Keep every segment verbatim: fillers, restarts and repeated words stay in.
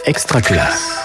Extraculasse.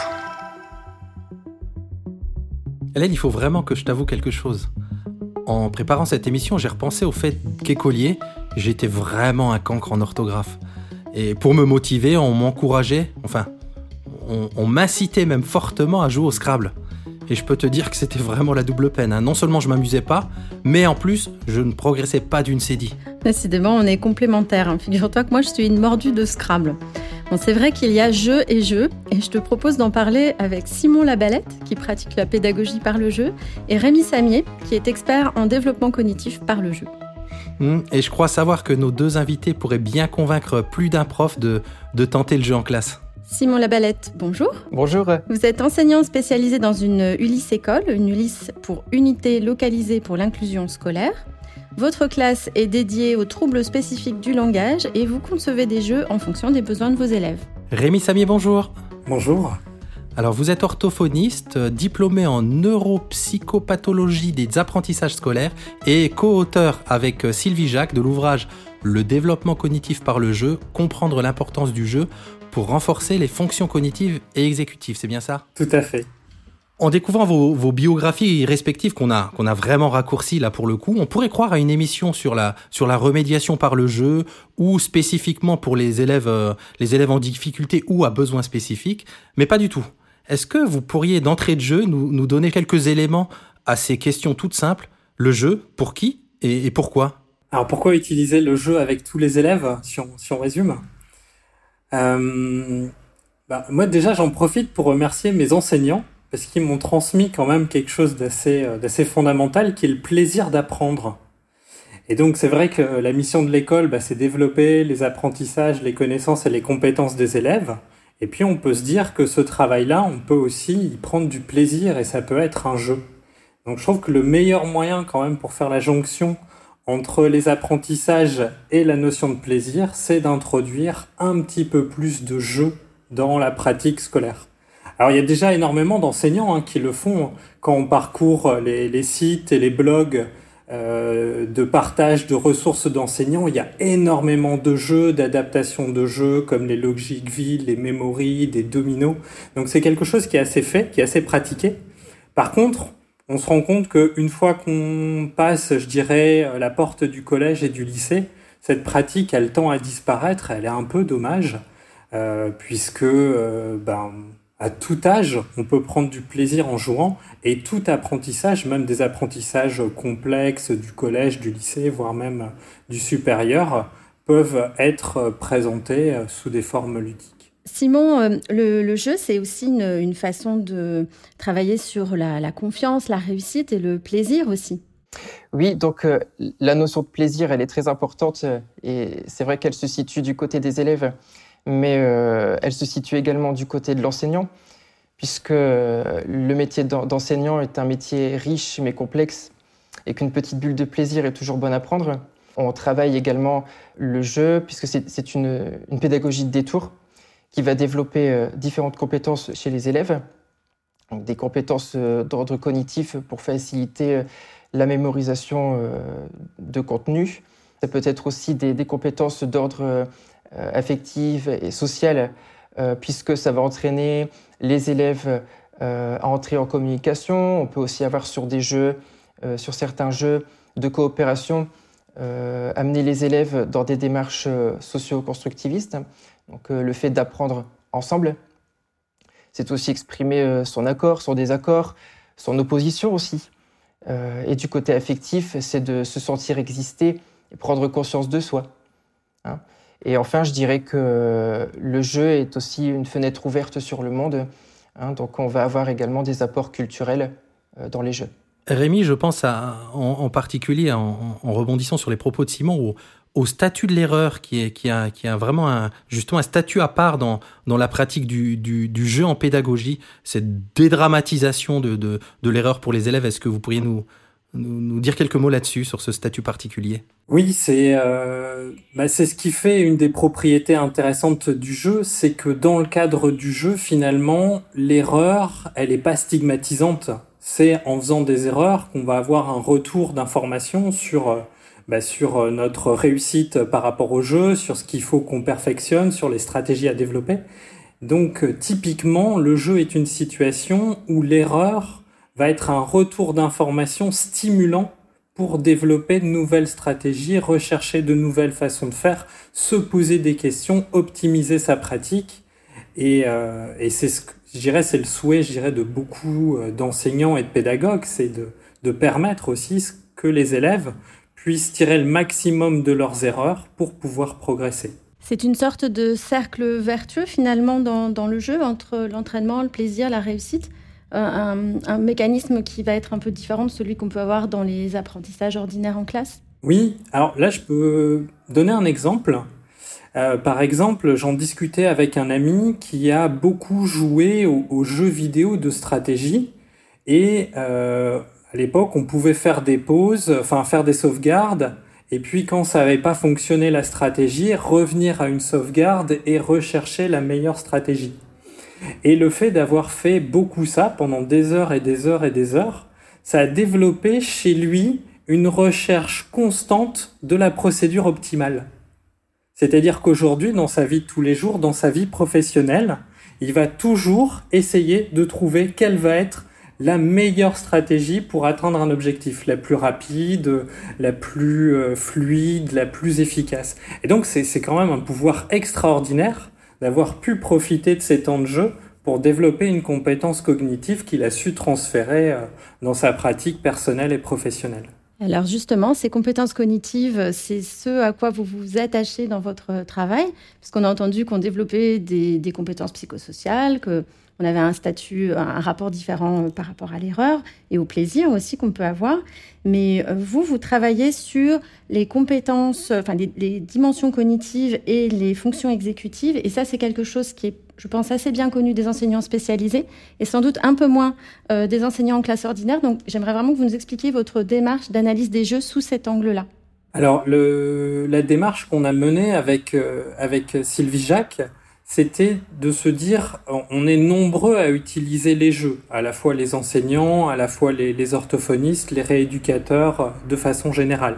Hélène, il faut vraiment que je t'avoue quelque chose. En préparant cette émission, j'ai repensé au fait qu'écolier, j'étais vraiment un cancre en orthographe. Et pour me motiver, on m'encourageait, enfin, on, on m'incitait même fortement à jouer au Scrabble. Et je peux te dire que c'était vraiment la double peine. Hein. Non seulement je m'amusais pas, mais en plus, je ne progressais pas d'une cédille. Décidément, on est complémentaires. Figure-toi que moi, je suis une mordue de Scrabble. Bon, c'est vrai qu'il y a jeu et jeu, et je te propose d'en parler avec Simon Labalette, qui pratique la pédagogie par le jeu, et Rémi Samier, qui est expert en développement cognitif par le jeu. Mmh, et je crois savoir que nos deux invités pourraient bien convaincre plus d'un prof de, de tenter le jeu en classe. Simon Labalette, bonjour. Bonjour. Vous êtes enseignant spécialisé dans une Ulysse École, une Ulysse pour unité localisée pour l'inclusion scolaire. Votre classe est dédiée aux troubles spécifiques du langage et vous concevez des jeux en fonction des besoins de vos élèves. Rémi Samier, bonjour. Bonjour. Alors, vous êtes orthophoniste, diplômé en neuropsychopathologie des apprentissages scolaires et co-auteur avec Sylvie Jacques de l'ouvrage « Le développement cognitif par le jeu, comprendre l'importance du jeu pour renforcer les fonctions cognitives et exécutives ». C'est bien ça ? Tout à fait. En découvrant vos, vos biographies respectives qu'on a, qu'on a vraiment raccourcies là pour le coup, on pourrait croire à une émission sur la, sur la remédiation par le jeu ou spécifiquement pour les élèves, euh, les élèves en difficulté ou à besoins spécifiques, mais pas du tout. Est-ce que vous pourriez d'entrée de jeu nous, nous donner quelques éléments à ces questions toutes simples ? Le jeu, pour qui et, et pourquoi ? Alors pourquoi utiliser le jeu avec tous les élèves, si on, si on résume ? euh, bah, Moi déjà j'en profite pour remercier mes enseignants parce qu'ils m'ont transmis quand même quelque chose d'assez, d'assez fondamental qui est le plaisir d'apprendre. Et donc c'est vrai que la mission de l'école, bah, c'est développer les apprentissages, les connaissances et les compétences des élèves. Et puis on peut se dire que ce travail-là, on peut aussi y prendre du plaisir et ça peut être un jeu. Donc je trouve que le meilleur moyen quand même pour faire la jonction entre les apprentissages et la notion de plaisir, c'est d'introduire un petit peu plus de jeu dans la pratique scolaire. Alors il y a déjà énormément d'enseignants hein, qui le font quand on parcourt les, les sites et les blogs euh, de partage de ressources d'enseignants. Il y a énormément de jeux, d'adaptations de jeux comme les Logicville, les Memory, des dominos. Donc c'est quelque chose qui est assez fait, qui est assez pratiqué. Par contre, on se rend compte qu'une fois qu'on passe, je dirais, la porte du collège et du lycée, cette pratique, elle tend à disparaître. Elle est un peu dommage euh, puisque euh, ben à tout âge, on peut prendre du plaisir en jouant et tout apprentissage, même des apprentissages complexes du collège, du lycée, voire même du supérieur, peuvent être présentés sous des formes ludiques. Simon, euh, le, le jeu, c'est aussi une, une façon de travailler sur la, la confiance, la réussite et le plaisir aussi. Oui, donc euh, la notion de plaisir, elle est très importante euh, et c'est vrai qu'elle se situe du côté des élèves. Mais euh, elle se situe également du côté de l'enseignant, puisque euh, le métier d'enseignant est un métier riche mais complexe et qu'une petite bulle de plaisir est toujours bonne à prendre. On travaille également le jeu, puisque c'est, c'est une, une pédagogie de détour qui va développer euh, différentes compétences chez les élèves, donc des compétences euh, d'ordre cognitif pour faciliter euh, la mémorisation euh, de contenu. Ça peut être aussi des, des compétences d'ordre euh, affective et sociale, euh, puisque ça va entraîner les élèves euh, à entrer en communication. On peut aussi avoir sur des jeux, euh, sur certains jeux de coopération, euh, amener les élèves dans des démarches euh, socio-constructivistes. Donc euh, le fait d'apprendre ensemble, c'est aussi exprimer euh, son accord, son désaccord, son opposition aussi. Euh, et du côté affectif, c'est de se sentir exister et prendre conscience de soi. Hein. Et enfin, je dirais que le jeu est aussi une fenêtre ouverte sur le monde. Hein, donc, on va avoir également des apports culturels euh, dans les jeux. Rémi, je pense à, en, en particulier, en, en rebondissant sur les propos de Simon, au, au statut de l'erreur, qui est, qui a, qui a vraiment un, justement un statut à part dans, dans la pratique du, du, du jeu en pédagogie, cette dédramatisation de, de, de l'erreur pour les élèves. Est-ce que vous pourriez nous... Nous, nous dire quelques mots là-dessus, sur ce statut particulier ? Oui, c'est, euh, bah c'est ce qui fait une des propriétés intéressantes du jeu, c'est que dans le cadre du jeu, finalement, l'erreur, elle est pas stigmatisante. C'est en faisant des erreurs qu'on va avoir un retour d'information sur, bah, sur notre réussite par rapport au jeu, sur ce qu'il faut qu'on perfectionne, sur les stratégies à développer. Donc euh, typiquement, le jeu est une situation où l'erreur va être un retour d'information stimulant pour développer de nouvelles stratégies, rechercher de nouvelles façons de faire, se poser des questions, optimiser sa pratique. Et, euh, et c'est ce que je dirais, c'est le souhait, je dirais, de beaucoup d'enseignants et de pédagogues, c'est de, de permettre aussi que les élèves puissent tirer le maximum de leurs erreurs pour pouvoir progresser. C'est une sorte de cercle vertueux finalement dans, dans le jeu, entre l'entraînement, le plaisir, la réussite. Un, un mécanisme qui va être un peu différent de celui qu'on peut avoir dans les apprentissages ordinaires en classe. Oui, alors là, je peux donner un exemple. Euh, par exemple, j'en discutais avec un ami qui a beaucoup joué aux, aux jeux vidéo de stratégie et euh, à l'époque, on pouvait faire des pauses, enfin faire des sauvegardes et puis quand ça n'avait pas fonctionné la stratégie, revenir à une sauvegarde et rechercher la meilleure stratégie. Et le fait d'avoir fait beaucoup ça pendant des heures et des heures et des heures, ça a développé chez lui une recherche constante de la procédure optimale. C'est-à-dire qu'aujourd'hui, dans sa vie de tous les jours, dans sa vie professionnelle, il va toujours essayer de trouver quelle va être la meilleure stratégie pour atteindre un objectif, la plus rapide, la plus euh, fluide, la plus efficace. Et donc, c'est, c'est quand même un pouvoir extraordinaire d'avoir pu profiter de ces temps de jeu pour développer une compétence cognitive qu'il a su transférer dans sa pratique personnelle et professionnelle. Alors justement, ces compétences cognitives, c'est ce à quoi vous vous attachez dans votre travail, parce qu'on a entendu qu'on développait des, des compétences psychosociales, qu'on avait un statut, un rapport différent par rapport à l'erreur et au plaisir aussi qu'on peut avoir. Mais vous, vous travaillez sur les compétences, enfin les, les dimensions cognitives et les fonctions exécutives. Et ça, c'est quelque chose qui est, je pense, assez bien connu des enseignants spécialisés et sans doute un peu moins euh, des enseignants en classe ordinaire. Donc, j'aimerais vraiment que vous nous expliquiez votre démarche d'analyse des jeux sous cet angle-là. Alors, le, la démarche qu'on a menée avec, euh, avec Sylvie Jacques, c'était de se dire, on est nombreux à utiliser les jeux, à la fois les enseignants, à la fois les, les orthophonistes, les rééducateurs, de façon générale.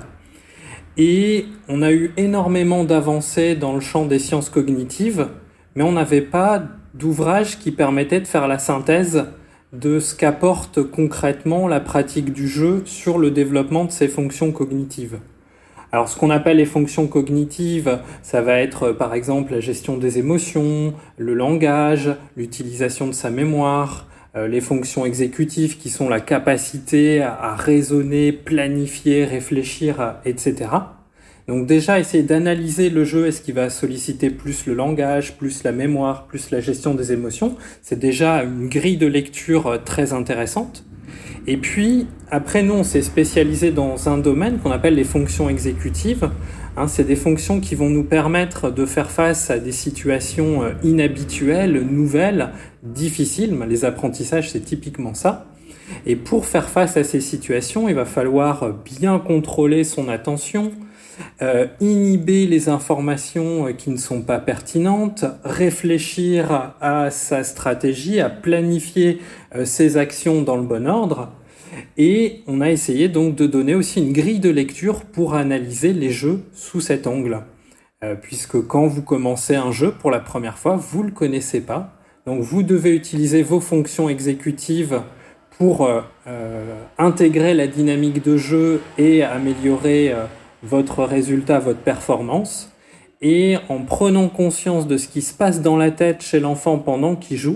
Et on a eu énormément d'avancées dans le champ des sciences cognitives, mais on n'avait pas d'ouvrage qui permettait de faire la synthèse de ce qu'apporte concrètement la pratique du jeu sur le développement de ses fonctions cognitives. Alors, ce qu'on appelle les fonctions cognitives, ça va être, par exemple, la gestion des émotions, le langage, l'utilisation de sa mémoire, euh, les fonctions exécutives qui sont la capacité à, à raisonner, planifier, réfléchir, et cetera. Donc déjà, essayer d'analyser le jeu, est-ce qu'il va solliciter plus le langage, plus la mémoire, plus la gestion des émotions, c'est déjà une grille de lecture très intéressante. Et puis, après, nous, on s'est spécialisé dans un domaine qu'on appelle les fonctions exécutives. Hein, c'est des fonctions qui vont nous permettre de faire face à des situations inhabituelles, nouvelles, difficiles. Les apprentissages, c'est typiquement ça. Et pour faire face à ces situations, il va falloir bien contrôler son attention, euh, inhiber les informations qui ne sont pas pertinentes, réfléchir à sa stratégie, à planifier euh, ses actions dans le bon ordre. Et on a essayé donc de donner aussi une grille de lecture pour analyser les jeux sous cet angle. Euh, puisque quand vous commencez un jeu pour la première fois, vous ne le connaissez pas. Donc vous devez utiliser vos fonctions exécutives pour euh, euh, intégrer la dynamique de jeu et améliorer euh, votre résultat, votre performance. Et en prenant conscience de ce qui se passe dans la tête chez l'enfant pendant qu'il joue,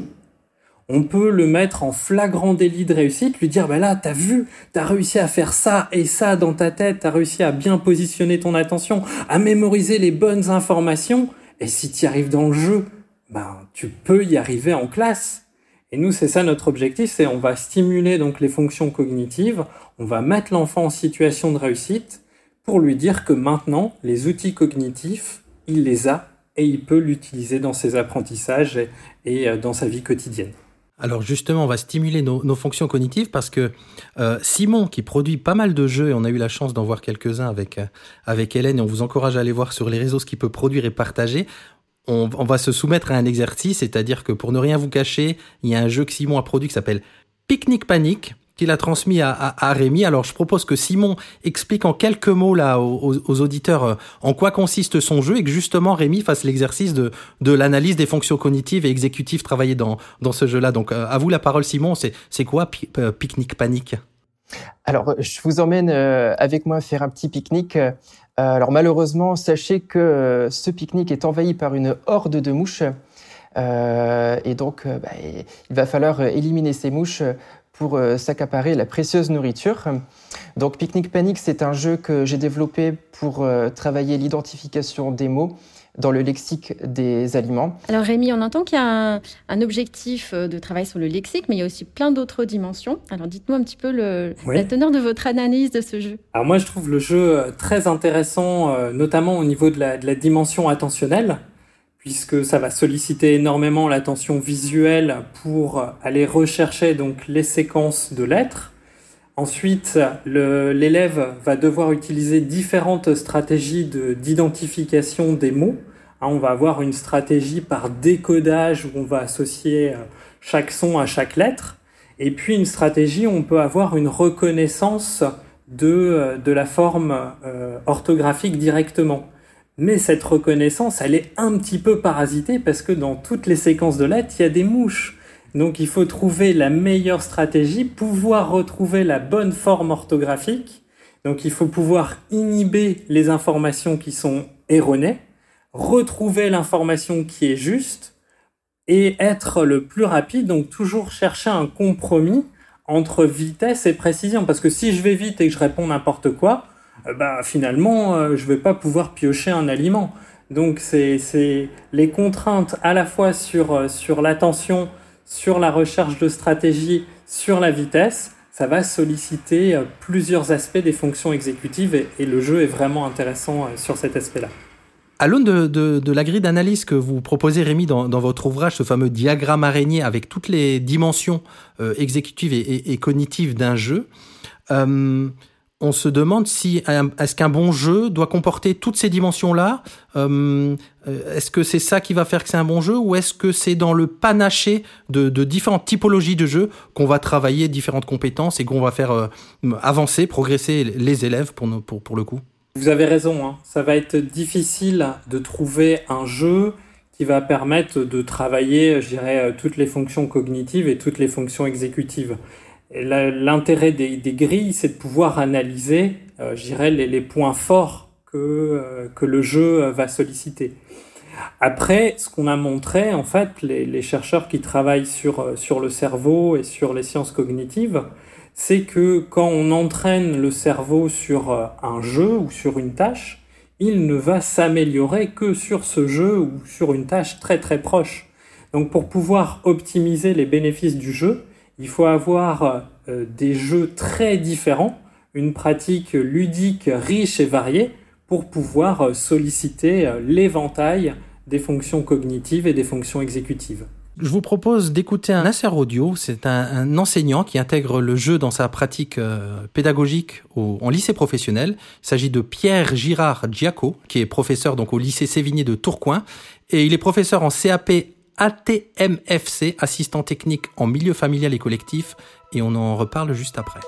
on peut le mettre en flagrant délit de réussite, lui dire bah là, t'as vu, t'as réussi à faire ça et ça dans ta tête, t'as réussi à bien positionner ton attention, à mémoriser les bonnes informations, et si tu y arrives dans le jeu, ben tu peux y arriver en classe. Et nous, c'est ça notre objectif, c'est on va stimuler donc les fonctions cognitives, on va mettre l'enfant en situation de réussite pour lui dire que maintenant, les outils cognitifs, il les a et il peut l'utiliser dans ses apprentissages et, et dans sa vie quotidienne. Alors justement, on va stimuler nos, nos fonctions cognitives parce que euh, Simon, qui produit pas mal de jeux, et on a eu la chance d'en voir quelques-uns avec, euh, avec Hélène, et on vous encourage à aller voir sur les réseaux ce qu'il peut produire et partager, on, on va se soumettre à un exercice, c'est-à-dire que pour ne rien vous cacher, il y a un jeu que Simon a produit qui s'appelle Picnic Panic, qu'il a transmis à, à, à Rémi. Alors, je propose que Simon explique en quelques mots là aux, aux auditeurs euh, en quoi consiste son jeu et que justement Rémi fasse l'exercice de, de l'analyse des fonctions cognitives et exécutives travaillées dans, dans ce jeu-là. Donc, euh, à vous la parole, Simon. C'est, c'est quoi Pi- euh, Pique-Nique Panique ? Alors, je vous emmène euh, avec moi faire un petit pique-nique. Euh, alors, malheureusement, sachez que euh, ce pique-nique est envahi par une horde de mouches. Euh, et donc, euh, bah, il va falloir éliminer ces mouches pour euh, s'accaparer la précieuse nourriture. Donc, Pique-Nique Panique, c'est un jeu que j'ai développé pour euh, travailler l'identification des mots dans le lexique des aliments. Alors Rémi, on entend qu'il y a un, un objectif de travail sur le lexique, mais il y a aussi plein d'autres dimensions. Alors dites-nous un petit peu le, oui. la teneur de votre analyse de ce jeu. Alors moi, je trouve le jeu très intéressant, euh, notamment au niveau de la, de la dimension attentionnelle, puisque ça va solliciter énormément l'attention visuelle pour aller rechercher donc les séquences de lettres. Ensuite, le, l'élève va devoir utiliser différentes stratégies de, d'identification des mots. Hein, on va avoir une stratégie par décodage où on va associer chaque son à chaque lettre. Et puis une stratégie où on peut avoir une reconnaissance de, de la forme euh, orthographique directement. Mais cette reconnaissance, elle est un petit peu parasitée parce que dans toutes les séquences de lettres, il y a des mouches. Donc il faut trouver la meilleure stratégie, pouvoir retrouver la bonne forme orthographique. Donc il faut pouvoir inhiber les informations qui sont erronées, retrouver l'information qui est juste et être le plus rapide. Donc toujours chercher un compromis entre vitesse et précision. Parce que si je vais vite et que je réponds n'importe quoi, euh, bah, finalement euh, je vais pas pouvoir piocher un aliment. Donc c'est, c'est les contraintes à la fois sur, sur l'attention, sur la recherche de stratégie, sur la vitesse, ça va solliciter plusieurs aspects des fonctions exécutives et, et le jeu est vraiment intéressant sur cet aspect-là. À l'aune de, de, de la grille d'analyse que vous proposez, Rémi, dans, dans votre ouvrage, ce fameux diagramme araignée avec toutes les dimensions euh, exécutives et, et, et cognitives d'un jeu, euh, on se demande si est-ce qu'un bon jeu doit comporter toutes ces dimensions-là. Euh, est-ce que c'est ça qui va faire que c'est un bon jeu ou est-ce que c'est dans le panaché de, de différentes typologies de jeux qu'on va travailler différentes compétences et qu'on va faire euh, avancer, progresser les élèves pour, nos, pour, pour le coup ? Vous avez raison, hein. Ça va être difficile de trouver un jeu qui va permettre de travailler, je dirais, toutes les fonctions cognitives et toutes les fonctions exécutives. Et l'intérêt des, des grilles, c'est de pouvoir analyser, euh, je dirais, les, les points forts que, euh, que le jeu va solliciter. Après, ce qu'on a montré, en fait, les, les chercheurs qui travaillent sur, sur le cerveau et sur les sciences cognitives, c'est que quand on entraîne le cerveau sur un jeu ou sur une tâche, il ne va s'améliorer que sur ce jeu ou sur une tâche très très proche. Donc pour pouvoir optimiser les bénéfices du jeu, il faut avoir euh, des jeux très différents, une pratique ludique riche et variée pour pouvoir solliciter l'éventail des fonctions cognitives et des fonctions exécutives. Je vous propose d'écouter un insert audio. C'est un, un enseignant qui intègre le jeu dans sa pratique euh, pédagogique au, en lycée professionnel. Il s'agit de Pierre Girard Giaco, qui est professeur donc au lycée Sévigné de Tourcoing. Et il est professeur en C A P A T M F C, assistant technique en milieu familial et collectif. Et on en reparle juste après.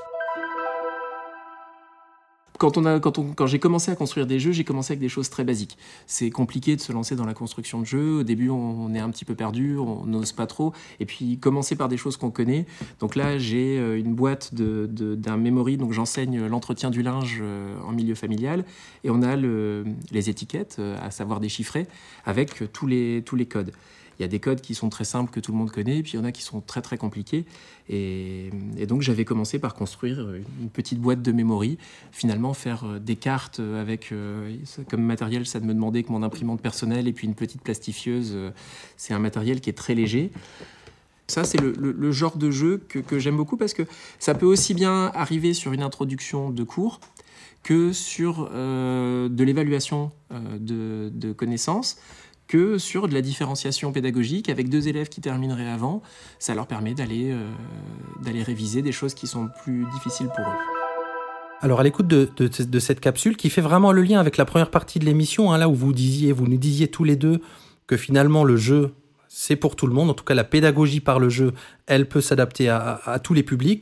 Quand, on a, quand, on, quand j'ai commencé à construire des jeux, j'ai commencé avec des choses très basiques. C'est compliqué de se lancer dans la construction de jeux. Au début, on est un petit peu perdu, on n'ose pas trop. Et puis, commencer par des choses qu'on connaît. Donc là, j'ai une boîte de, de, d'un memory. Donc, j'enseigne l'entretien du linge en milieu familial. Et on a le, les étiquettes, à savoir déchiffrer, avec tous les, tous les codes. Il y a des codes qui sont très simples que tout le monde connaît, puis il y en a qui sont très très compliqués. Et, et donc j'avais commencé par construire une petite boîte de memory, finalement faire des cartes avec euh, comme matériel, ça me demandait que mon imprimante personnelle et puis une petite plastifieuse. C'est un matériel qui est très léger. Ça, c'est le, le, le genre de jeu que, que j'aime beaucoup parce que ça peut aussi bien arriver sur une introduction de cours que sur euh, de l'évaluation euh, de, de connaissances, que sur de la différenciation pédagogique avec deux élèves qui termineraient avant. Ça leur permet d'aller, euh, d'aller réviser des choses qui sont plus difficiles pour eux. Alors à l'écoute de, de, de cette capsule qui fait vraiment le lien avec la première partie de l'émission, hein, là où vous disiez, vous nous disiez tous les deux que finalement le jeu, c'est pour tout le monde. En tout cas, la pédagogie par le jeu, elle peut s'adapter à, à, à tous les publics.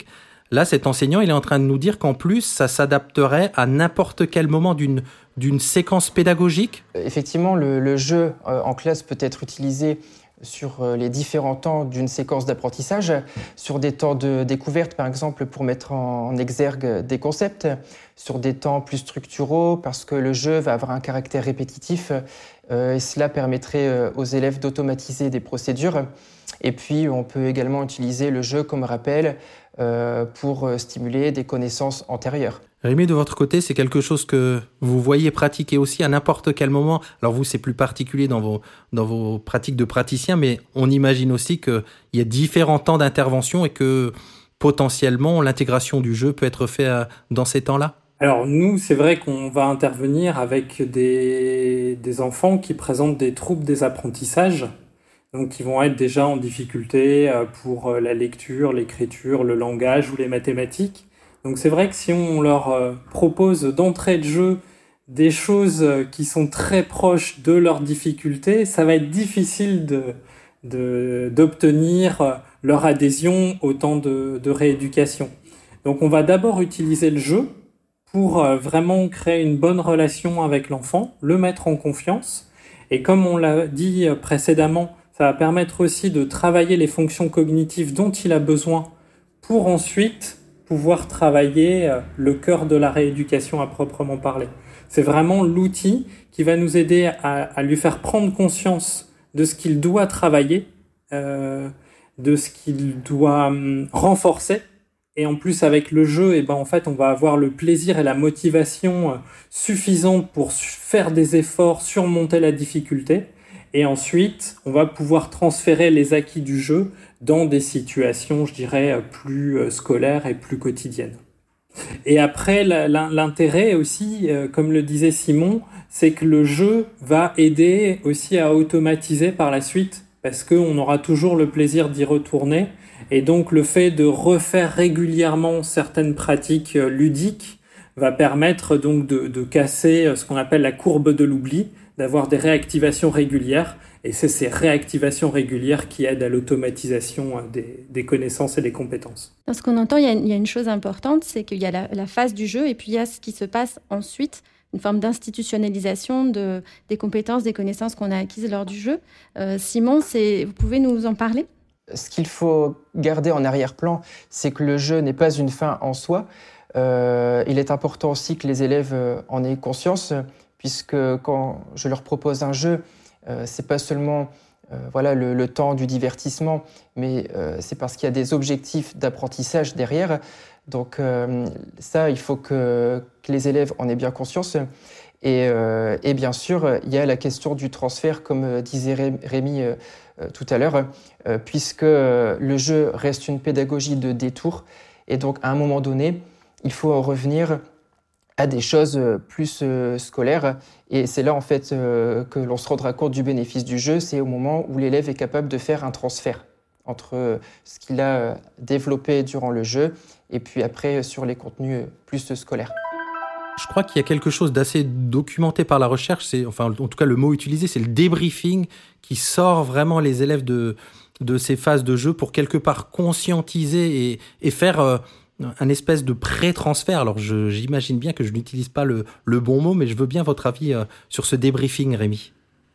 là, cet enseignant, il est en train de nous dire qu'en plus, ça s'adapterait à n'importe quel moment d'une, d'une séquence pédagogique. Effectivement, le, le jeu euh, en classe peut être utilisé sur euh, les différents temps d'une séquence d'apprentissage, sur des temps de découverte, par exemple, pour mettre en, en exergue des concepts, sur des temps plus structuraux, parce que le jeu va avoir un caractère répétitif, euh, et cela permettrait euh, aux élèves d'automatiser des procédures. Et puis, on peut également utiliser le jeu comme rappel euh, pour stimuler des connaissances antérieures. Rémi, de votre côté, c'est quelque chose que vous voyez pratiquer aussi à n'importe quel moment. Alors vous, c'est plus particulier dans vos, dans vos pratiques de praticien, mais on imagine aussi qu'il y a différents temps d'intervention et que potentiellement, l'intégration du jeu peut être faite dans ces temps-là. Alors nous, c'est vrai qu'on va intervenir avec des, des enfants qui présentent des troubles des apprentissages, donc qui vont être déjà en difficulté pour la lecture, l'écriture, le langage ou les mathématiques. Donc c'est vrai que si on leur propose d'entrée de jeu des choses qui sont très proches de leurs difficultés, ça va être difficile de, de, d'obtenir leur adhésion au temps de, de rééducation. Donc on va d'abord utiliser le jeu pour vraiment créer une bonne relation avec l'enfant, le mettre en confiance. Et comme on l'a dit précédemment, ça va permettre aussi de travailler les fonctions cognitives dont il a besoin pour ensuite pouvoir travailler le cœur de la rééducation à proprement parler. C'est vraiment l'outil qui va nous aider à, à lui faire prendre conscience de ce qu'il doit travailler, euh, de ce qu'il doit hum, renforcer. Et en plus, avec le jeu, eh ben, en fait, on va avoir le plaisir et la motivation suffisante pour faire des efforts, surmonter la difficulté. Et ensuite, on va pouvoir transférer les acquis du jeu dans des situations, je dirais, plus scolaires et plus quotidiennes. Et après, l'intérêt aussi, comme le disait Simon, c'est que le jeu va aider aussi à automatiser par la suite, parce qu'on aura toujours le plaisir d'y retourner. Et donc, le fait de refaire régulièrement certaines pratiques ludiques va permettre donc de, de casser ce qu'on appelle la courbe de l'oubli, d'avoir des réactivations régulières. Et c'est ces réactivations régulières qui aident à l'automatisation des, des connaissances et des compétences. Dans ce qu'on entend, il y a, il y a une chose importante, c'est qu'il y a la, la phase du jeu et puis il y a ce qui se passe ensuite, une forme d'institutionnalisation de, des compétences, des connaissances qu'on a acquises lors du jeu. Euh, Simon, c'est, vous pouvez nous en parler ? Ce qu'il faut garder en arrière-plan, c'est que le jeu n'est pas une fin en soi. Euh, il est important aussi que les élèves en aient conscience, puisque quand je leur propose un jeu, euh, c'est pas seulement euh, voilà, le, le temps du divertissement, mais euh, c'est parce qu'il y a des objectifs d'apprentissage derrière. Donc euh, ça, il faut que, que les élèves en aient bien conscience. Et, euh, et bien sûr, il y a la question du transfert, comme disait Rémi euh, euh, tout à l'heure, euh, puisque euh, le jeu reste une pédagogie de détour. Et donc, à un moment donné, il faut en revenir à des choses plus euh, scolaires. Et c'est là, en fait, euh, que l'on se rendra compte du bénéfice du jeu. C'est au moment où l'élève est capable de faire un transfert entre ce qu'il a développé durant le jeu et puis après sur les contenus plus scolaires. Je crois qu'il y a quelque chose d'assez documenté par la recherche, c'est, enfin, en tout cas, le mot utilisé, c'est le débriefing qui sort vraiment les élèves de, de ces phases de jeu pour quelque part conscientiser et, et faire euh, un espèce de pré-transfert. Alors, je, j'imagine bien que je n'utilise pas le, le bon mot, mais je veux bien votre avis euh, sur ce débriefing, Rémi.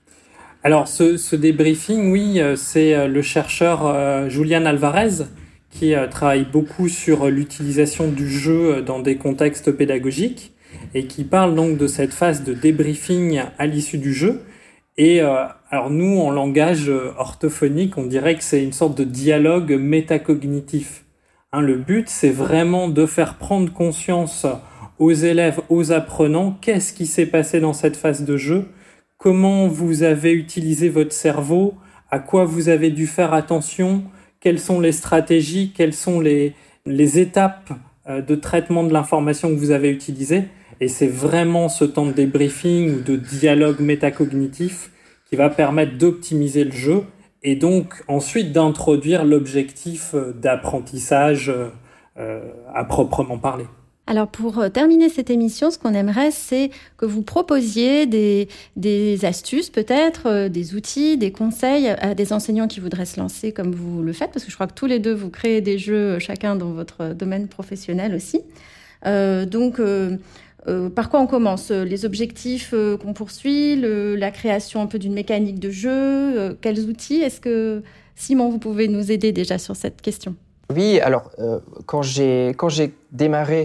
Alors, ce, ce débriefing, oui, c'est le chercheur euh, Julian Alvarez qui euh, travaille beaucoup sur l'utilisation du jeu dans des contextes pédagogiques et qui parle donc de cette phase de débriefing à l'issue du jeu. Et euh, alors nous, en langage orthophonique, on dirait que c'est une sorte de dialogue métacognitif. Hein, le but, c'est vraiment de faire prendre conscience aux élèves, aux apprenants, qu'est-ce qui s'est passé dans cette phase de jeu, comment vous avez utilisé votre cerveau, à quoi vous avez dû faire attention, quelles sont les stratégies, quelles sont les, les étapes de traitement de l'information que vous avez utilisées. Et c'est vraiment ce temps de débriefing ou de dialogue métacognitif qui va permettre d'optimiser le jeu et donc ensuite d'introduire l'objectif d'apprentissage euh, à proprement parler. Alors pour terminer cette émission, ce qu'on aimerait, c'est que vous proposiez des, des astuces peut-être, euh, des outils, des conseils à des enseignants qui voudraient se lancer comme vous le faites, parce que je crois que tous les deux, vous créez des jeux chacun dans votre domaine professionnel aussi. Euh, donc, euh, euh, par quoi on commence ? Les objectifs euh, qu'on poursuit, le, la création un peu d'une mécanique de jeu, euh, quels outils ? Est-ce que, Simon, vous pouvez nous aider déjà sur cette question ? Oui, alors euh, quand j'ai quand j'ai démarré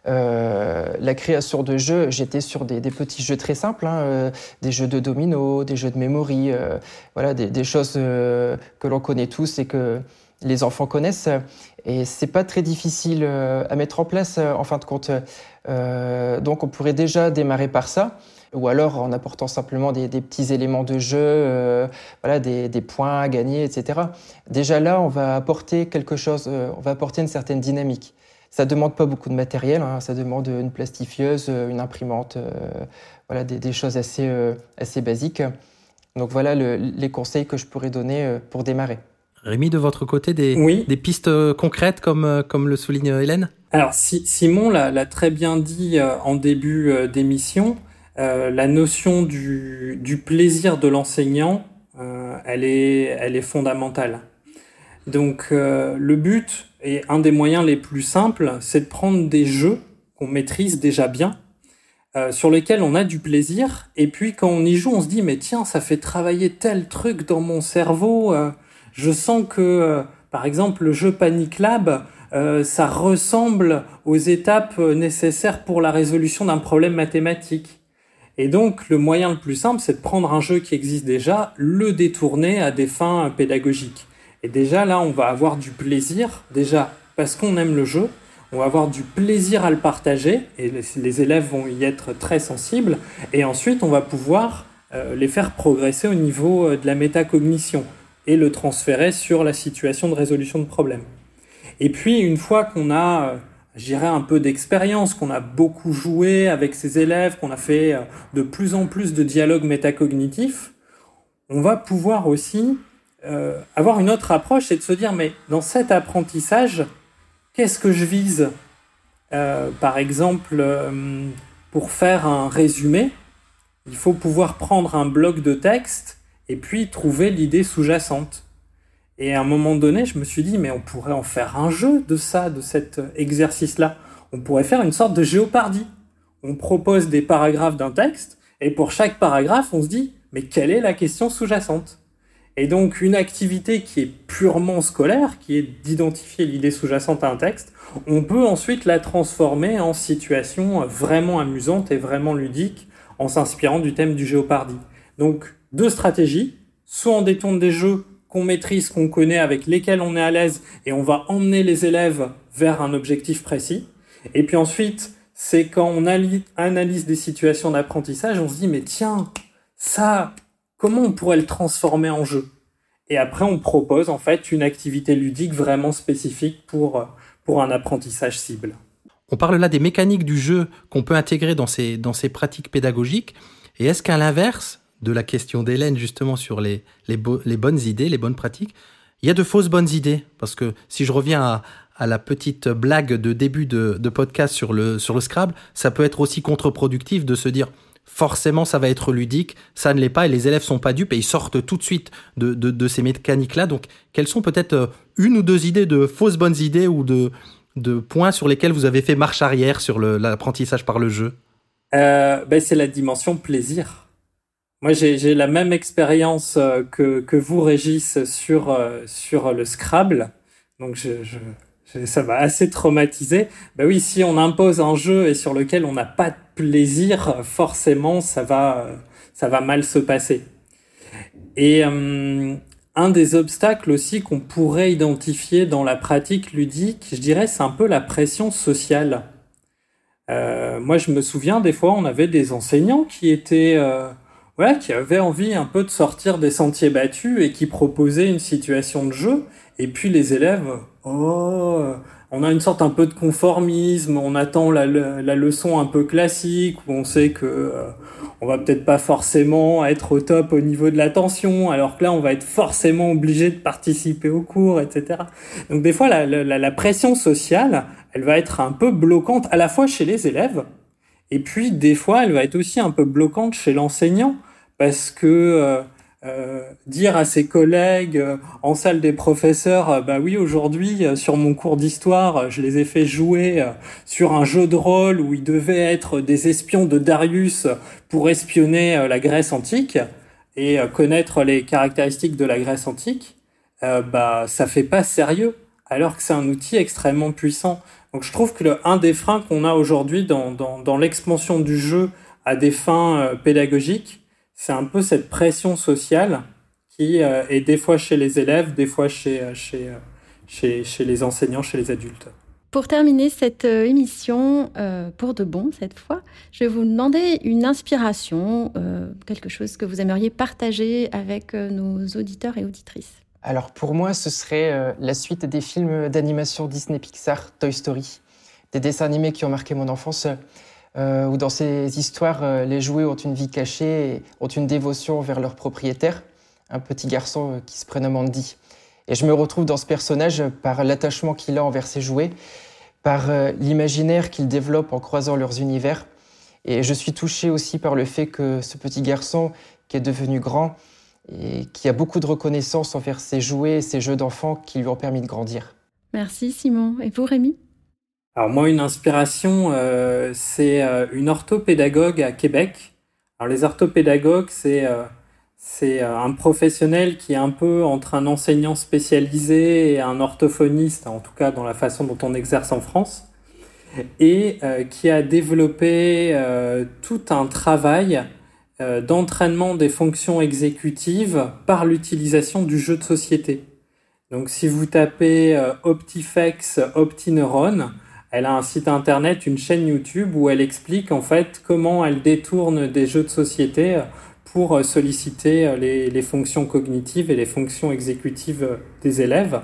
euh, la création de jeux, j'étais sur des, des petits jeux très simples, hein, euh, des jeux de domino, des jeux de memory, euh, voilà, des, des choses euh, que l'on connaît tous et que les enfants connaissent. Et c'est pas très difficile euh, à mettre en place euh, en fin de compte. Euh, donc on pourrait déjà démarrer par ça. Ou alors en apportant simplement des, des petits éléments de jeu, euh, voilà, des, des points à gagner, et cetera. Déjà là, on va apporter quelque chose, euh, on va apporter une certaine dynamique. Ça demande pas beaucoup de matériel, hein, ça demande une plastifieuse, une imprimante, euh, voilà, des, des choses assez, euh, assez basiques. Donc voilà le, les conseils que je pourrais donner euh, pour démarrer. Rémi, de votre côté, des, oui. des pistes euh, concrètes comme, euh, comme le souligne Hélène ? Alors si, Simon l'a, l'a très bien dit euh, en début euh, d'émission. Euh, la notion du, du plaisir de l'enseignant, euh, elle est, elle est fondamentale. Donc, euh, le but, et un des moyens les plus simples, c'est de prendre des jeux qu'on maîtrise déjà bien, euh, sur lesquels on a du plaisir, et puis quand on y joue, on se dit, mais tiens, ça fait travailler tel truc dans mon cerveau, euh, je sens que, euh, par exemple, le jeu Panic Lab, euh, ça ressemble aux étapes nécessaires pour la résolution d'un problème mathématique. Et donc, le moyen le plus simple, c'est de prendre un jeu qui existe déjà, le détourner à des fins pédagogiques. Et déjà, là, on va avoir du plaisir, déjà, parce qu'on aime le jeu, on va avoir du plaisir à le partager, et les, les élèves vont y être très sensibles, et ensuite, on va pouvoir euh, les faire progresser au niveau de la métacognition, et le transférer sur la situation de résolution de problèmes. Et puis, une fois qu'on a... Euh, je dirais un peu d'expérience, qu'on a beaucoup joué avec ses élèves, qu'on a fait de plus en plus de dialogues métacognitifs, on va pouvoir aussi euh, avoir une autre approche, c'est de se dire, mais dans cet apprentissage, qu'est-ce que je vise ? euh, Par exemple, euh, pour faire un résumé, il faut pouvoir prendre un bloc de texte et puis trouver l'idée sous-jacente. Et à un moment donné, je me suis dit, mais on pourrait en faire un jeu de ça, de cet exercice-là. On pourrait faire une sorte de Jeopardy. On propose des paragraphes d'un texte, et pour chaque paragraphe, on se dit, mais quelle est la question sous-jacente ? Et donc, une activité qui est purement scolaire, qui est d'identifier l'idée sous-jacente à un texte, on peut ensuite la transformer en situation vraiment amusante et vraiment ludique, en s'inspirant du thème du Jeopardy. Donc, deux stratégies. Soit on détourne des jeux qu'on maîtrise, qu'on connaît, avec lesquels on est à l'aise, et on va emmener les élèves vers un objectif précis. Et puis ensuite, c'est quand on analyse des situations d'apprentissage, on se dit, mais tiens, ça, comment on pourrait le transformer en jeu ? Et après, on propose en fait une activité ludique vraiment spécifique pour, pour un apprentissage cible. On parle là des mécaniques du jeu qu'on peut intégrer dans ces, dans ces pratiques pédagogiques. Et est-ce qu'à l'inverse de la question d'Hélène justement sur les, les, bo- les bonnes idées, les bonnes pratiques, il y a de fausses bonnes idées? Parce que si je reviens à, à la petite blague de début de, de podcast sur le, sur le Scrabble, ça peut être aussi contre-productif de se dire forcément ça va être ludique, ça ne l'est pas et les élèves sont pas dupes et ils sortent tout de suite de, de, de ces mécaniques-là. Donc quelles sont peut-être une ou deux idées de fausses bonnes idées ou de, de points sur lesquels vous avez fait marche arrière sur le, l'apprentissage par le jeu? euh, ben C'est la dimension plaisir. Moi, j'ai, j'ai la même expérience euh, que, que vous, Régis, sur, euh, sur le Scrabble. Donc, je, je, je, ça m'a assez traumatisé. Ben oui, si on impose un jeu et sur lequel on n'a pas de plaisir, forcément, ça va, euh, ça va mal se passer. Et euh, un des obstacles aussi qu'on pourrait identifier dans la pratique ludique, je dirais, c'est un peu la pression sociale. Euh, moi, je me souviens, des fois, on avait des enseignants qui étaient... Euh, Ouais, qui avait envie un peu de sortir des sentiers battus et qui proposait une situation de jeu. Et puis les élèves, oh, on a une sorte un peu de conformisme, on attend la, la leçon un peu classique, où on sait que euh, on va peut-être pas forcément être au top au niveau de l'attention, alors que là, on va être forcément obligé de participer au cours, et cetera. Donc des fois, la, la, la pression sociale, elle va être un peu bloquante à la fois chez les élèves, et puis des fois, elle va être aussi un peu bloquante chez l'enseignant, parce que euh, euh, dire à ses collègues euh, en salle des professeurs, euh, bah oui, aujourd'hui, euh, sur mon cours d'histoire, euh, je les ai fait jouer euh, sur un jeu de rôle où ils devaient être des espions de Darius pour espionner euh, la Grèce antique et euh, connaître les caractéristiques de la Grèce antique, euh, bah ça fait pas sérieux, alors que c'est un outil extrêmement puissant. Donc je trouve que le, un des freins qu'on a aujourd'hui dans, dans, dans l'expansion du jeu à des fins euh, pédagogiques, c'est un peu cette pression sociale qui euh, est des fois chez les élèves, des fois chez, chez, chez, chez les enseignants, chez les adultes. Pour terminer cette émission, euh, pour de bon cette fois, je vais vous demander une inspiration, euh, quelque chose que vous aimeriez partager avec euh, nos auditeurs et auditrices. Alors pour moi, ce serait euh, la suite des films d'animation Disney Pixar, Toy Story, des dessins animés qui ont marqué mon enfance. Euh, où dans ces histoires, euh, les jouets ont une vie cachée et ont une dévotion vers leur propriétaire, un petit garçon euh, qui se prénomme Andy. Et je me retrouve dans ce personnage par l'attachement qu'il a envers ses jouets, par euh, l'imaginaire qu'il développe en croisant leurs univers. Et je suis touché aussi par le fait que ce petit garçon, qui est devenu grand et qui a beaucoup de reconnaissance envers ses jouets et ses jeux d'enfants qui lui ont permis de grandir. Merci Simon. Et vous Rémi ? Alors moi, une inspiration, euh, c'est euh, une orthopédagogue à Québec. Alors les orthopédagogues, c'est euh, c'est euh, un professionnel qui est un peu entre un enseignant spécialisé et un orthophoniste, en tout cas dans la façon dont on exerce en France, et euh, qui a développé euh, tout un travail euh, d'entraînement des fonctions exécutives par l'utilisation du jeu de société. Donc si vous tapez euh, Optifex OptiNeuron, elle a un site internet, une chaîne YouTube où elle explique en fait comment elle détourne des jeux de société pour solliciter les, les fonctions cognitives et les fonctions exécutives des élèves.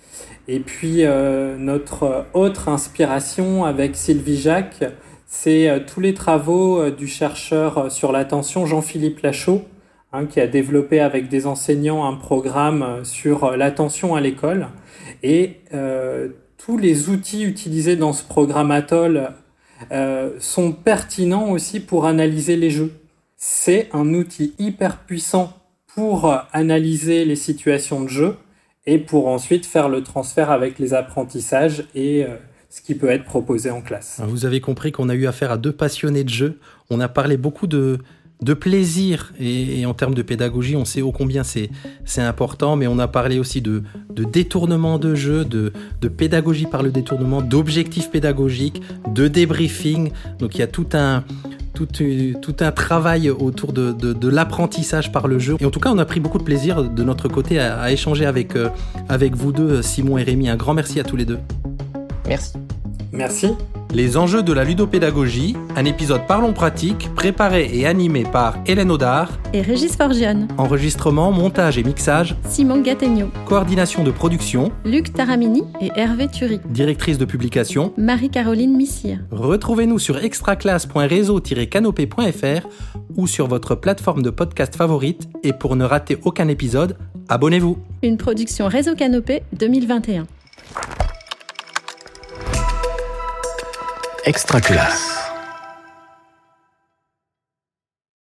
Et puis euh, notre autre inspiration avec Sylvie Jacques, c'est euh, tous les travaux euh, du chercheur sur l'attention Jean-Philippe Lachaud, hein, qui a développé avec des enseignants un programme sur euh, l'attention à l'école. Et euh, tous les outils utilisés dans ce programme Atoll euh, sont pertinents aussi pour analyser les jeux. C'est un outil hyper puissant pour analyser les situations de jeu et pour ensuite faire le transfert avec les apprentissages et euh, ce qui peut être proposé en classe. Vous avez compris qu'on a eu affaire à deux passionnés de jeu. On a parlé beaucoup de... de plaisir et, et en termes de pédagogie, on sait ô combien c'est, c'est important, mais on a parlé aussi de, de détournement de jeu, de, de pédagogie par le détournement, d'objectifs pédagogiques, de débriefing. Donc il y a tout un, tout, tout un travail autour de, de, de l'apprentissage par le jeu. Et en tout cas, on a pris beaucoup de plaisir de notre côté à, à échanger avec, euh, avec vous deux, Simon et Rémi. Un grand merci à tous les deux. Merci. Merci. Les enjeux de la ludopédagogie, un épisode Parlons pratique, préparé et animé par Hélène Audard et Régis Forgione. Enregistrement, montage et mixage, Simon Gattegno. Coordination de production, Luc Taramini et Hervé Thury. Directrice de publication, Marie-Caroline Missire. Retrouvez-nous sur extraclasse point réseau tiret canopé point f r ou sur votre plateforme de podcast favorite. Et pour ne rater aucun épisode, abonnez-vous. Une production Réseau Canopé deux mille vingt et un. Extraclasse.